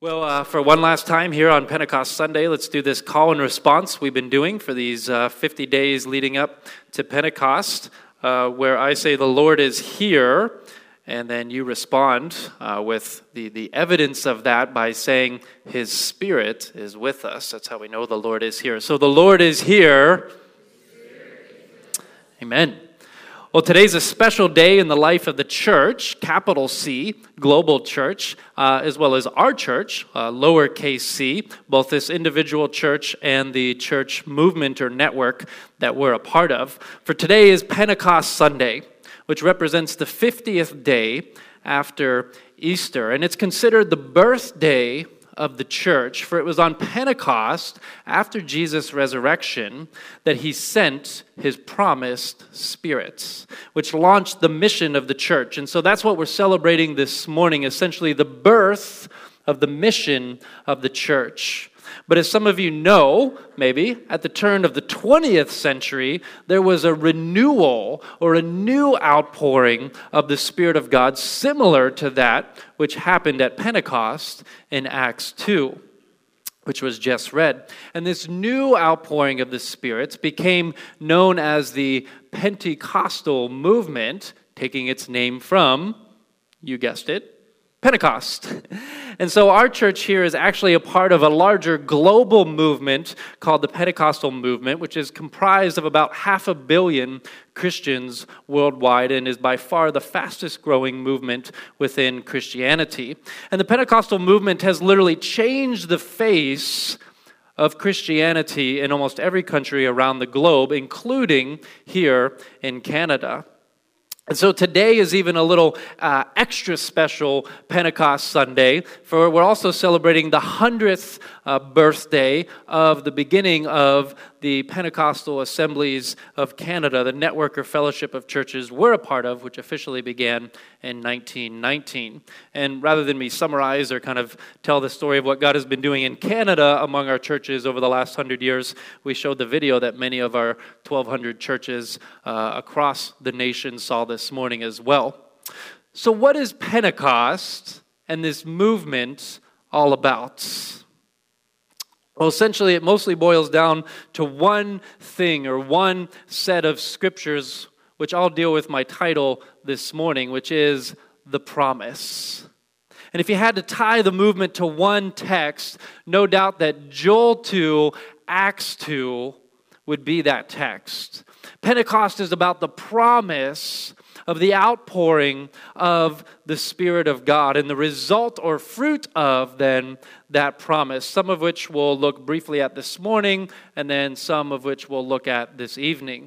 Well, for one last time here on Pentecost Sunday, let's do this call and response we've been doing for these 50 days leading up to Pentecost, where I say the Lord is here, and then you respond with the evidence of that by saying His Spirit is with us. That's how we know the Lord is here. So the Lord is here. Amen. Well, today's a special day in the life of the church, capital C, global church, as well as our church, lowercase c, both this individual church and the church movement or network that we're a part of. For today is Pentecost Sunday, which represents the 50th day after Easter, and it's considered the birthday of the church, for it was on Pentecost, after Jesus' resurrection, that He sent His promised Spirit, which launched the mission of the church. And so that's what we're celebrating this morning, essentially the birth of the mission of the church. But as some of you know, maybe, at the turn of the 20th century, there was a renewal or a new outpouring of the Spirit of God similar to that which happened at Pentecost in Acts 2, which was just read. And this new outpouring of the Spirit became known as the Pentecostal movement, taking its name from, you guessed it, Pentecost. And so our church here is actually a part of a larger global movement called the Pentecostal movement, which is comprised of about 500 million Christians worldwide and is by far the fastest growing movement within Christianity. And the Pentecostal movement has literally changed the face of Christianity in almost every country around the globe, including here in Canada. And so today is even a little extra special Pentecost Sunday, for we're also celebrating the 100th birthday of the beginning of the Pentecostal Assemblies of Canada, the network or fellowship of churches we're a part of, which officially began in 1919. And rather than me summarize or kind of tell the story of what God has been doing in Canada among our churches over the last 100 years, we showed the video that many of our 1,200 churches across the nation saw this morning as well. So what is Pentecost and this movement all about? Well, essentially, it mostly boils down to one thing or one set of scriptures, which I'll deal with my title this morning, which is the promise. And if you had to tie the movement to one text, no doubt that Joel 2, Acts 2 would be that text. Pentecost is about the promise of the outpouring of the Spirit of God and the result or fruit of then that promise, some of which we'll look briefly at this morning and then some of which we'll look at this evening.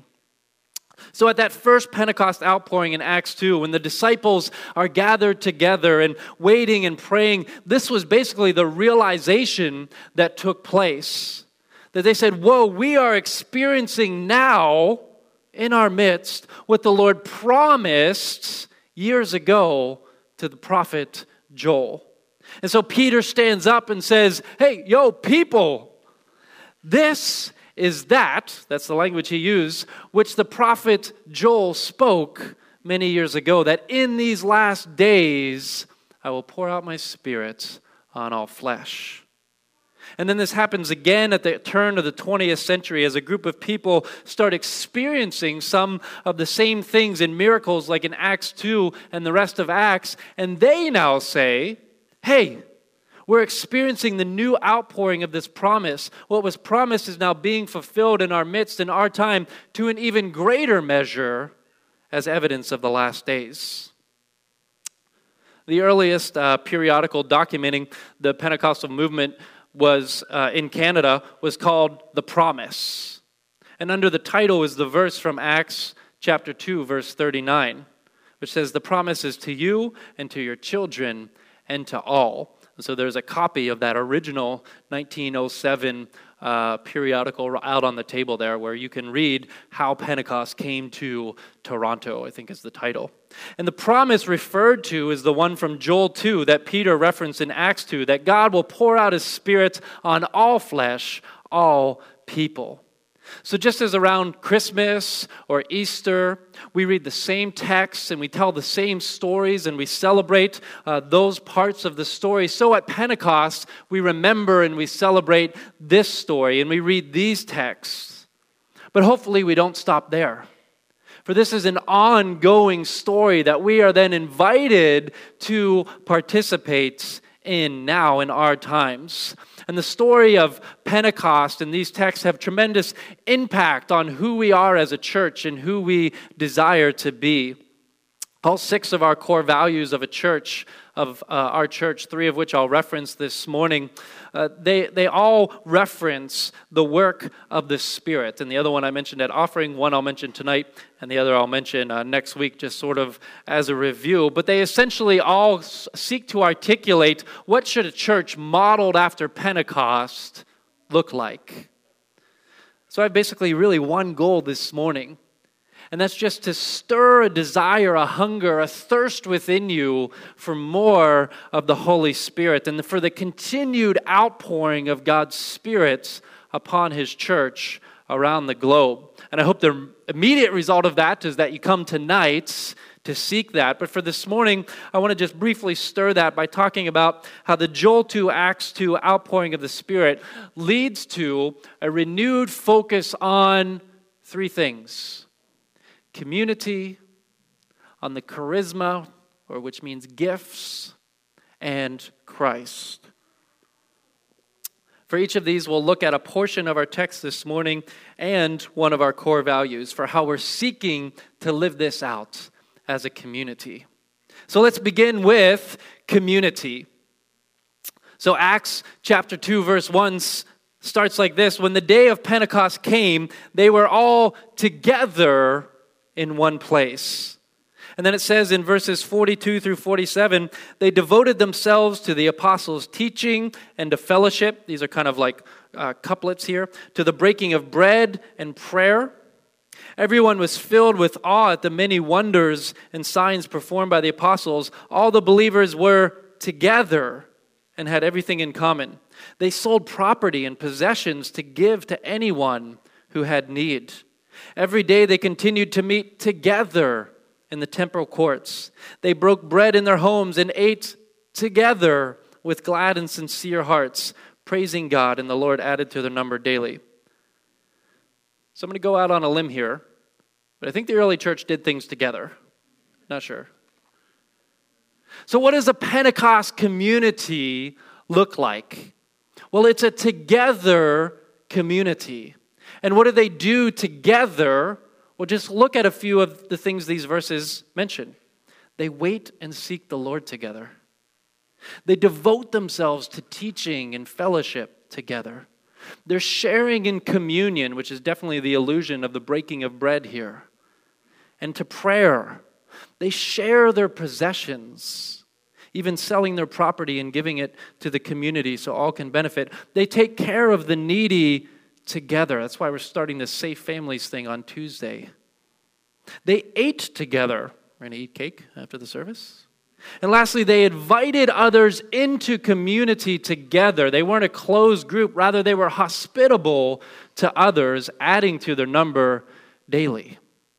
So at that first Pentecost outpouring in Acts 2, when the disciples are gathered together and waiting and praying, this was basically the realization that took place. That they said, whoa, we are experiencing now in our midst what the Lord promised years ago to the prophet Joel. And so Peter stands up and says, hey, yo, people, this is that's the language he used, which the prophet Joel spoke many years ago, that in these last days I will pour out my Spirit on all flesh. And then this happens again at the turn of the 20th century as a group of people start experiencing some of the same things in miracles like in Acts 2 and the rest of Acts. And they now say, hey, we're experiencing the new outpouring of this promise. What was promised is now being fulfilled in our midst in our time to an even greater measure as evidence of the last days. The earliest periodical documenting the Pentecostal movement was in Canada was called The Promise. And under the title is the verse from Acts chapter 2, verse 39, which says, the promise is to you and to your children and to all. And so there's a copy of that original 1907 periodical out on the table there where you can read how Pentecost came to Toronto, I think is the title. And the promise referred to is the one from Joel 2 that Peter referenced in Acts 2, that God will pour out His Spirit on all flesh, all people. So just as around Christmas or Easter, we read the same texts and we tell the same stories and we celebrate those parts of the story, so at Pentecost, we remember and we celebrate this story and we read these texts. But hopefully we don't stop there. For this is an ongoing story that we are then invited to participate in now in our times. And the story of Pentecost and these texts have tremendous impact on who we are as a church and who we desire to be. All 6 of our core values of a church, of our church, 3 of which I'll reference this morning, they all reference the work of the Spirit. And the other one I mentioned at offering, one I'll mention tonight, and the other I'll mention next week, just sort of as a review. But they essentially all seek to articulate what should a church modeled after Pentecost look like. So I have basically really one goal this morning. And that's just to stir a desire, a hunger, a thirst within you for more of the Holy Spirit and for the continued outpouring of God's Spirit upon His church around the globe. And I hope the immediate result of that is that you come tonight to seek that. But for this morning, I want to just briefly stir that by talking about how the Joel 2, Acts 2 outpouring of the Spirit leads to a renewed focus on 3 things. Community, on the charisma, or which means gifts, and Christ. For each of these, we'll look at a portion of our text this morning and one of our core values for how we're seeking to live this out as a community. So let's begin with community. So Acts chapter 2, verse 1 starts like this. When the day of Pentecost came, they were all together in one place. And then it says in verses 42 through 47, they devoted themselves to the apostles' teaching and to fellowship. These are kind of like couplets here. To the breaking of bread and prayer. Everyone was filled with awe at the many wonders and signs performed by the apostles. All the believers were together and had everything in common. They sold property and possessions to give to anyone who had need. Every day they continued to meet together in the temple courts. They broke bread in their homes and ate together with glad and sincere hearts, praising God, and the Lord added to their number daily. So I'm going to go out on a limb here, but I think the early church did things together. Not sure. So what does a Pentecost community look like? Well, it's a together community. And what do they do together? Well, just look at a few of the things these verses mention. They wait and seek the Lord together. They devote themselves to teaching and fellowship together. They're sharing in communion, which is definitely the illusion of the breaking of bread here, and to prayer. They share their possessions, even selling their property and giving it to the community so all can benefit. They take care of the needy together. That's why we're starting this Safe Families thing on Tuesday. They ate together. We're going to eat cake after the service. And lastly, they invited others into community together. They weren't a closed group. Rather, they were hospitable to others, adding to their number daily.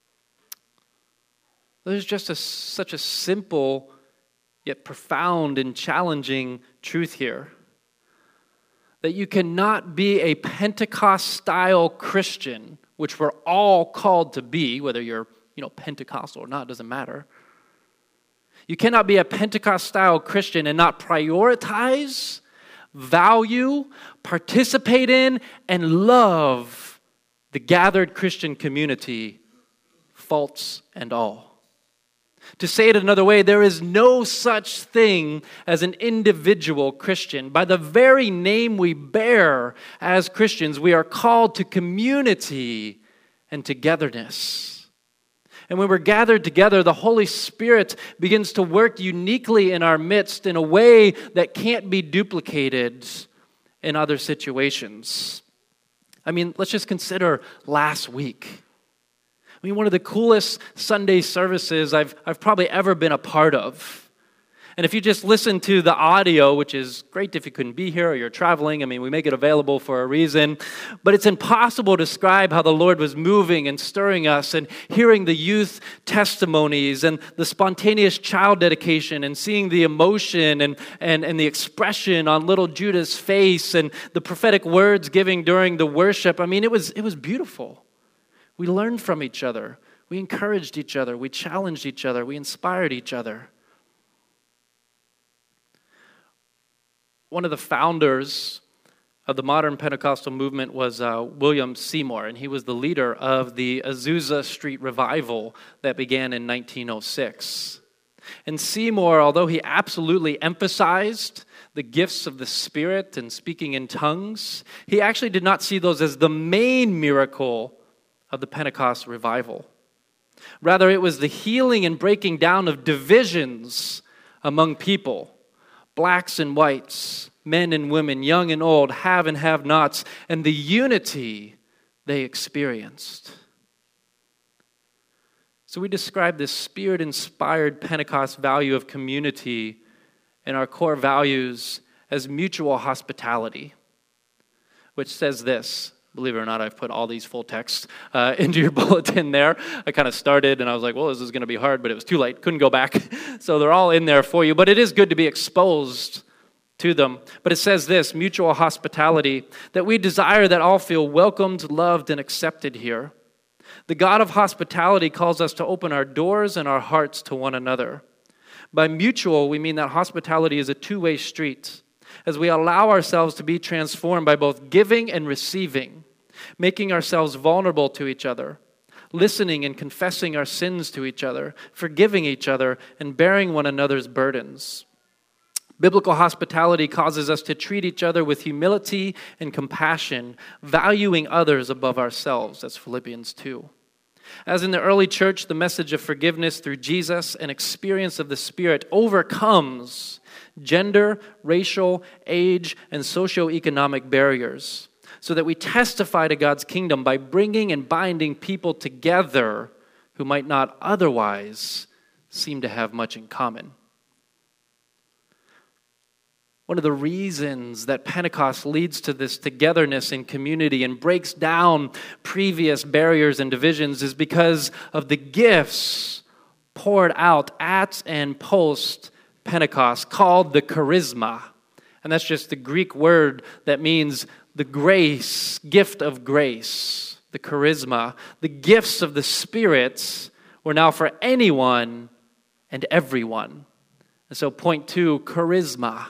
There's just such a simple yet profound and challenging truth here. That you cannot be a Pentecost-style Christian, which we're all called to be, whether you're Pentecostal or not, doesn't matter. You cannot be a Pentecost-style Christian and not prioritize, value, participate in, and love the gathered Christian community, faults and all. To say it another way, there is no such thing as an individual Christian. By the very name we bear as Christians, we are called to community and togetherness. And when we're gathered together, the Holy Spirit begins to work uniquely in our midst in a way that can't be duplicated in other situations. I mean, let's just consider last week. One of the coolest Sunday services I've probably ever been a part of. And if you just listen to the audio, which is great if you couldn't be here or you're traveling, I mean, we make it available for a reason, but it's impossible to describe how the Lord was moving and stirring us, and hearing the youth testimonies and the spontaneous child dedication and seeing the emotion and the expression on little Judah's face and the prophetic words giving during the worship. I mean, it was beautiful. We learned from each other. We encouraged each other. We challenged each other. We inspired each other. One of the founders of the modern Pentecostal movement was William Seymour, and he was the leader of the Azusa Street Revival that began in 1906. And Seymour, although he absolutely emphasized the gifts of the Spirit and speaking in tongues, he actually did not see those as the main miracle of the Pentecost revival. Rather, it was the healing and breaking down of divisions among people. Blacks and whites, men and women, young and old, have and have-nots, and the unity they experienced. So we describe this Spirit-inspired Pentecost value of community and our core values as mutual hospitality, which says this. Believe it or not, I've put all these full texts into your bulletin there. I kind of started and I was like, well, this is going to be hard, but it was too late. Couldn't go back. So they're all in there for you. But it is good to be exposed to them. But it says this, mutual hospitality, that we desire that all feel welcomed, loved, and accepted here. The God of hospitality calls us to open our doors and our hearts to one another. By mutual, we mean that hospitality is a two-way street, as we allow ourselves to be transformed by both giving and receiving, making ourselves vulnerable to each other, listening and confessing our sins to each other, forgiving each other, and bearing one another's burdens. Biblical hospitality causes us to treat each other with humility and compassion, valuing others above ourselves. That's Philippians 2. As in the early church, the message of forgiveness through Jesus and experience of the Spirit overcomes gender, racial, age, and socioeconomic barriers, so that we testify to God's kingdom by bringing and binding people together who might not otherwise seem to have much in common. One of the reasons that Pentecost leads to this togetherness in community and breaks down previous barriers and divisions is because of the gifts poured out at and post Pentecost, called the charisma. And that's just the Greek word that means the grace, gift of grace, the charisma. The gifts of the Spirit were now for anyone and everyone. And so point 2, charisma.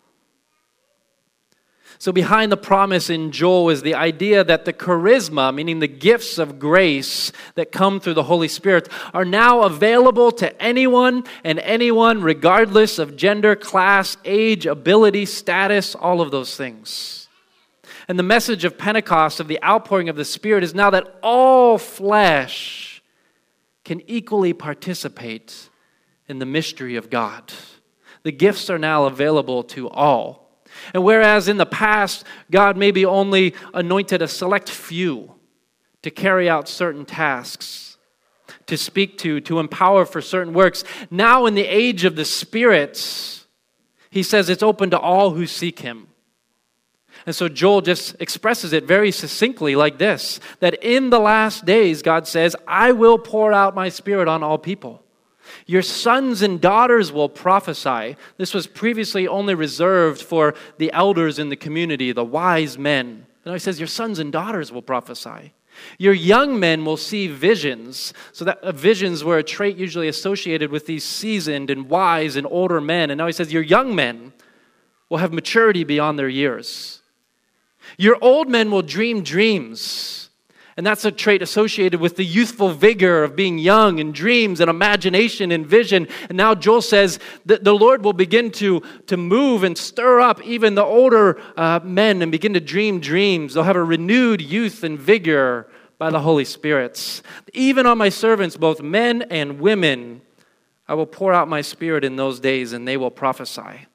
So behind the promise in Joel is the idea that the charisma, meaning the gifts of grace that come through the Holy Spirit, are now available to anyone and anyone, regardless of gender, class, age, ability, status, all of those things. And the message of Pentecost, of the outpouring of the Spirit, is now that all flesh can equally participate in the mystery of God. The gifts are now available to all. And whereas in the past, God maybe only anointed a select few to carry out certain tasks, to speak to empower for certain works, now in the age of the Spirit, he says it's open to all who seek him. And so Joel just expresses it very succinctly like this, that in the last days, God says, I will pour out my Spirit on all people. Your sons and daughters will prophesy. This was previously only reserved for the elders in the community, the wise men. And he says, your sons and daughters will prophesy. Your young men will see visions. So that visions were a trait usually associated with these seasoned and wise and older men. And now he says, your young men will have maturity beyond their years. Your old men will dream dreams. And that's a trait associated with the youthful vigor of being young and dreams and imagination and vision. And now Joel says that the Lord will begin to move and stir up even the older men and begin to dream dreams. They'll have a renewed youth and vigor by the Holy Spirit. Even on my servants, both men and women, I will pour out my Spirit in those days and they will prophesy.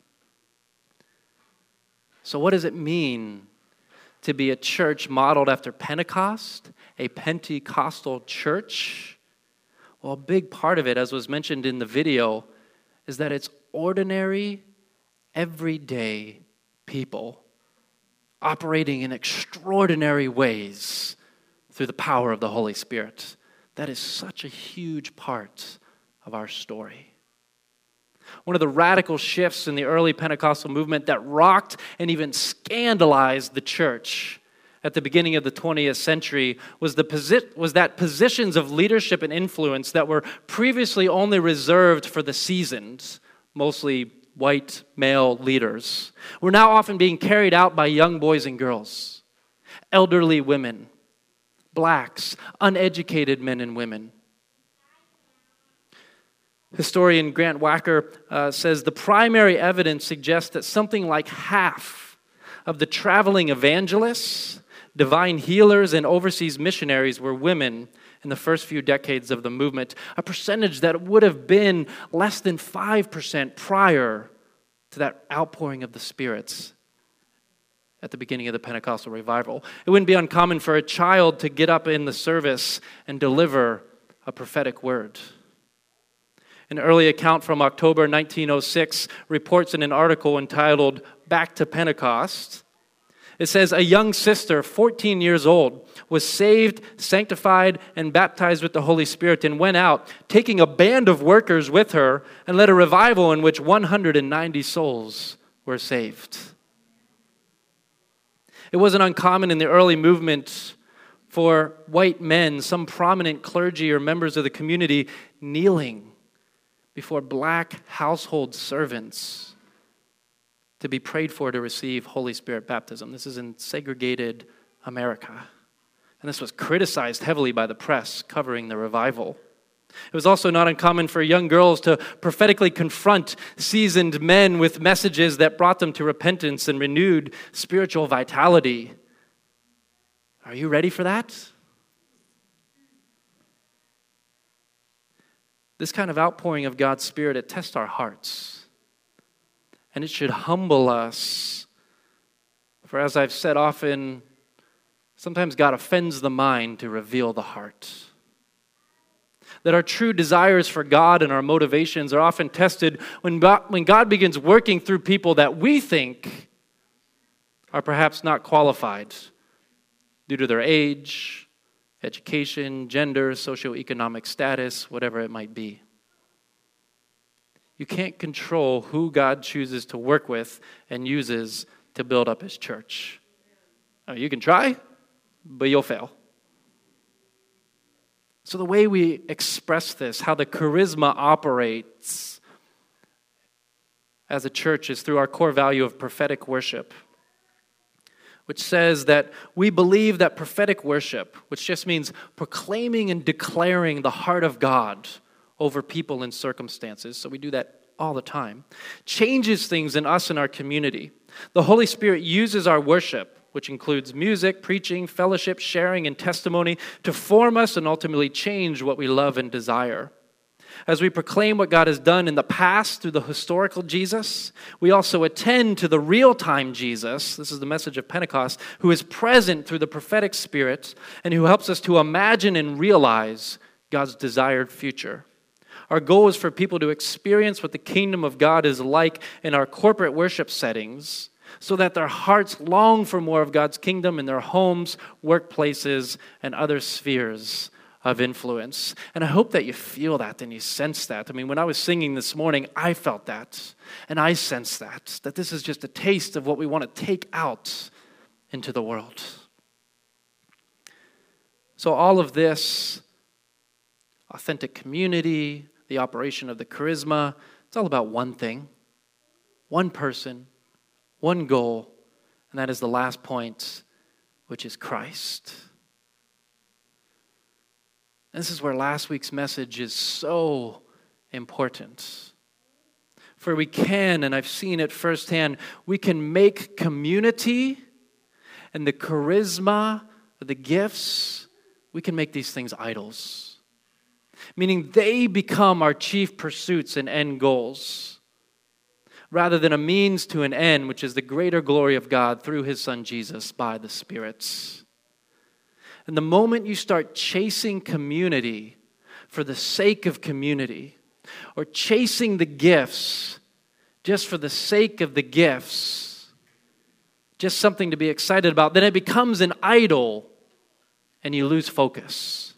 So what does it mean to be a church modeled after Pentecost, a Pentecostal church? Well, a big part of it, as was mentioned in the video, is that it's ordinary, everyday people operating in extraordinary ways through the power of the Holy Spirit. That is such a huge part of our story. One of the radical shifts in the early Pentecostal movement that rocked and even scandalized the church at the beginning of the 20th century was that positions of leadership and influence that were previously only reserved for the seasoned, mostly white male leaders, were now often being carried out by young boys and girls, elderly women, blacks, uneducated men and women. Historian Grant Wacker says the primary evidence suggests that something like half of the traveling evangelists, divine healers, and overseas missionaries were women in the first few decades of the movement, a percentage that would have been less than 5% prior to that outpouring of the spirits at the beginning of the Pentecostal revival. It wouldn't be uncommon for a child to get up in the service and deliver a prophetic word. An early account from October 1906 reports in an article entitled Back to Pentecost. It says, a young sister, 14 years old, was saved, sanctified, and baptized with the Holy Spirit and went out, taking a band of workers with her, and led a revival in which 190 souls were saved. It wasn't uncommon in the early movement for white men, some prominent clergy or members of the community, kneeling before black household servants to be prayed for to receive Holy Spirit baptism. This is in segregated America. And this was criticized heavily by the press covering the revival. It was also not uncommon for young girls to prophetically confront seasoned men with messages that brought them to repentance and renewed spiritual vitality. Are you ready for that? This kind of outpouring of God's Spirit, it tests our hearts. And it should humble us. For as I've said often, sometimes God offends the mind to reveal the heart. That our true desires for God and our motivations are often tested when God begins working through people that we think are perhaps not qualified due to their age, education, gender, socioeconomic status, whatever it might be. You can't control who God chooses to work with and uses to build up His church. I mean, you can try, but you'll fail. So the way we express this, how the charisma operates as a church, is through our core value of prophetic worship, which says that we believe that prophetic worship, which just means proclaiming and declaring the heart of God over people and circumstances, so we do that all the time, changes things in us and our community. The Holy Spirit uses our worship, which includes music, preaching, fellowship, sharing, and testimony, to form us and ultimately change what we love and desire. As we proclaim what God has done in the past through the historical Jesus, we also attend to the real-time Jesus, this is the message of Pentecost, who is present through the prophetic Spirit and who helps us to imagine and realize God's desired future. Our goal is for people to experience what the kingdom of God is like in our corporate worship settings, so that their hearts long for more of God's kingdom in their homes, workplaces, and other spheres of influence. And I hope that you feel that and you sense that. I mean, when I was singing this morning, I felt that, and I sensed that this is just a taste of what we want to take out into the world. So all of this, authentic community, the operation of the charisma, it's all about one thing, one person, one goal, and that is the last point, which is Christ. This is where last week's message is so important. For we can, and I've seen it firsthand, we can make community and the charisma, the gifts, we can make these things idols. Meaning they become our chief pursuits and end goals, rather than a means to an end, which is the greater glory of God through His Son Jesus by the Spirit. And the moment you start chasing community for the sake of community, or chasing the gifts just for the sake of the gifts, just something to be excited about, then it becomes an idol and you lose focus.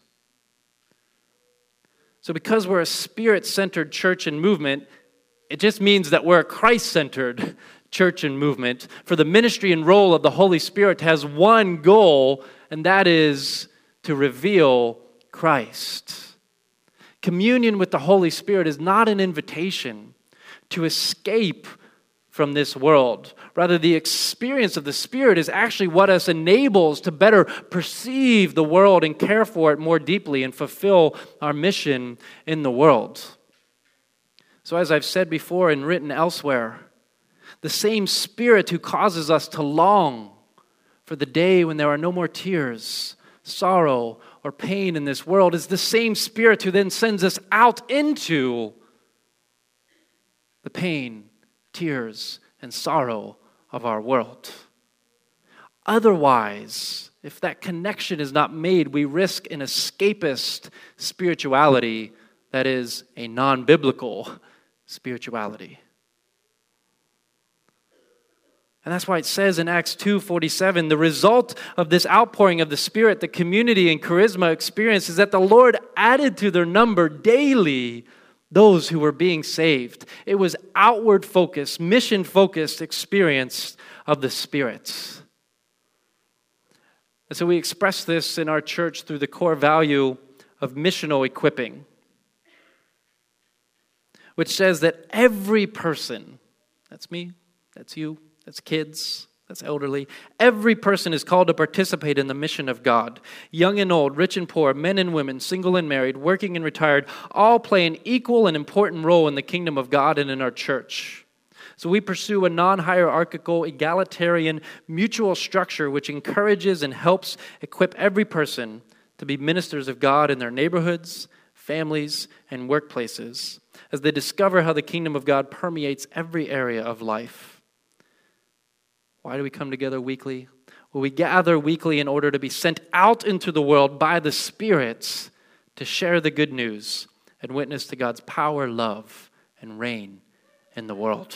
So because we're a Spirit-centered church and movement, it just means that we're a Christ-centered church and movement. For the ministry and role of the Holy Spirit has one goal, and that is to reveal Christ. Communion with the Holy Spirit is not an invitation to escape from this world. Rather, the experience of the Spirit is actually what us enables to better perceive the world and care for it more deeply and fulfill our mission in the world. So as I've said before and written elsewhere, the same Spirit who causes us to long for the day when there are no more tears, sorrow, or pain in this world is the same Spirit who then sends us out into the pain, tears, and sorrow of our world. Otherwise, if that connection is not made, we risk an escapist spirituality that is a non-biblical spirituality. And that's why it says in Acts 2:47, the result of this outpouring of the Spirit, the community and charisma experience, is that the Lord added to their number daily those who were being saved. It was outward focused, mission focused experience of the Spirit. And so we express this in our church through the core value of missional equipping, which says that every person, that's me, that's you, that's kids, that's elderly, every person is called to participate in the mission of God. Young and old, rich and poor, men and women, single and married, working and retired, all play an equal and important role in the kingdom of God and in our church. So we pursue a non-hierarchical, egalitarian, mutual structure which encourages and helps equip every person to be ministers of God in their neighborhoods, families, and workplaces as they discover how the kingdom of God permeates every area of life. Why do we come together weekly? Well, we gather weekly in order to be sent out into the world by the Spirit to share the good news and witness to God's power, love, and reign in the world.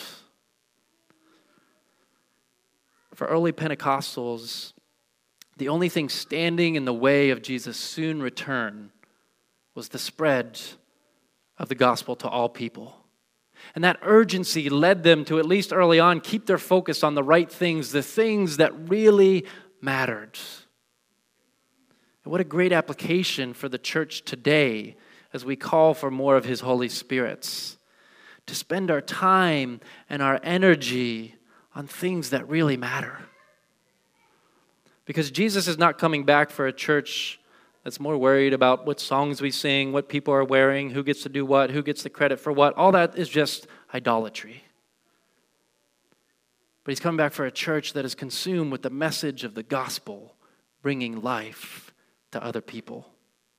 For early Pentecostals, the only thing standing in the way of Jesus' soon return was the spread of the gospel to all people. And that urgency led them to, at least early on, keep their focus on the right things, the things that really mattered. And what a great application for the church today as we call for more of His Holy Spirit, to spend our time and our energy on things that really matter. Because Jesus is not coming back for a church that's more worried about what songs we sing, what people are wearing, who gets to do what, who gets the credit for what. All that is just idolatry. But He's coming back for a church that is consumed with the message of the gospel, bringing life to other people.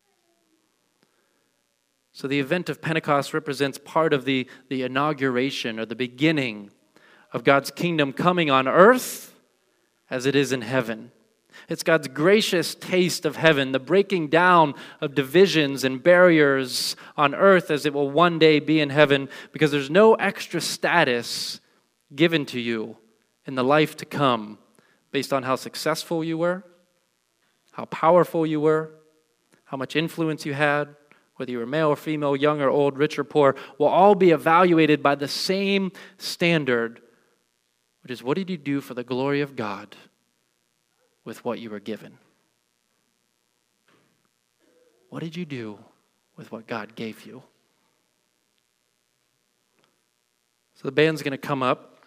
So the event of Pentecost represents part of the inauguration or the beginning of God's kingdom coming on earth as it is in heaven. It's God's gracious taste of heaven, the breaking down of divisions and barriers on earth as it will one day be in heaven, because there's no extra status given to you in the life to come based on how successful you were, how powerful you were, how much influence you had, whether you were male or female, young or old, rich or poor, will all be evaluated by the same standard, which is, what did you do for the glory of God with what you were given? What did you do with what God gave you? So the band's going to come up.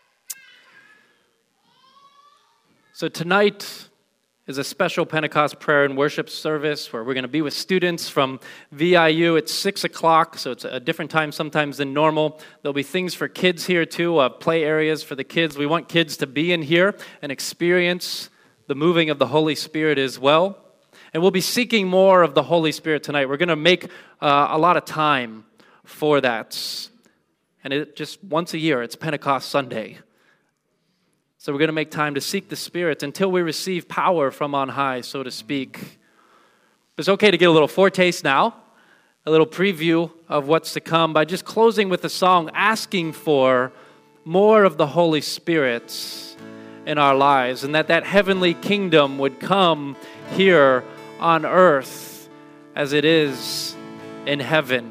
So tonight is a special Pentecost prayer and worship service where we're going to be with students from VIU at 6 o'clock, so it's a different time sometimes than normal. There'll be things for kids here too, play areas for the kids. We want kids to be in here and experience the moving of the Holy Spirit as well. And we'll be seeking more of the Holy Spirit tonight. We're going to make a lot of time for that. And it just once a year, it's Pentecost Sunday. So we're going to make time to seek the Spirit until we receive power from on high, so to speak. It's okay to get a little foretaste now, a little preview of what's to come by just closing with a song asking for more of the Holy Spirit in our lives, and that heavenly kingdom would come here on earth as it is in heaven.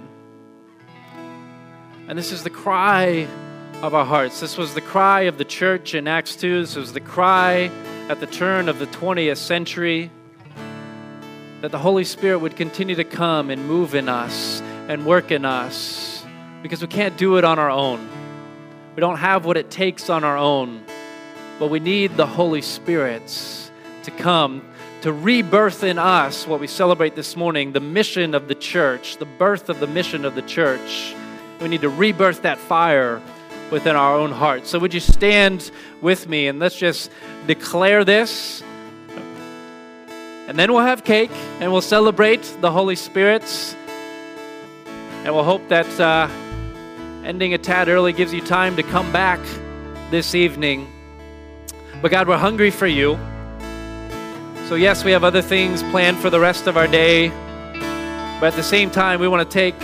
And this is the cry of our hearts. This was the cry of the church in Acts 2. This was the cry at the turn of the 20th century, that the Holy Spirit would continue to come and move in us and work in us, because we can't do it on our own. We don't have what it takes on our own, but we need the Holy Spirit to come to rebirth in us what we celebrate this morning, the mission of the church, the birth of the mission of the church. We need to rebirth that fire within our own hearts. So would you stand with me and let's just declare this. And then we'll have cake and we'll celebrate the Holy Spirit. And we'll hope that ending a tad early gives you time to come back this evening. But God, we're hungry for you. So yes, we have other things planned for the rest of our day. But at the same time, we want to take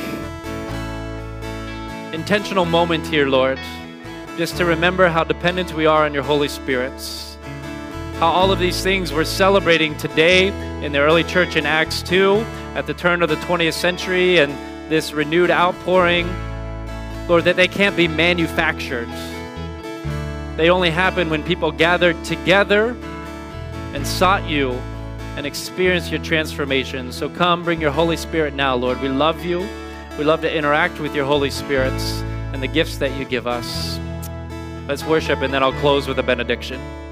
intentional moment here, Lord, just to remember how dependent we are on your Holy Spirit. How all of these things we're celebrating today in the early church in Acts 2 at the turn of the 20th century and this renewed outpouring, Lord, that they can't be manufactured. They only happen when people gathered together and sought you and experienced your transformation. So come, bring your Holy Spirit now, Lord. We love you. We love to interact with your Holy Spirit and the gifts that you give us. Let's worship, and then I'll close with a benediction.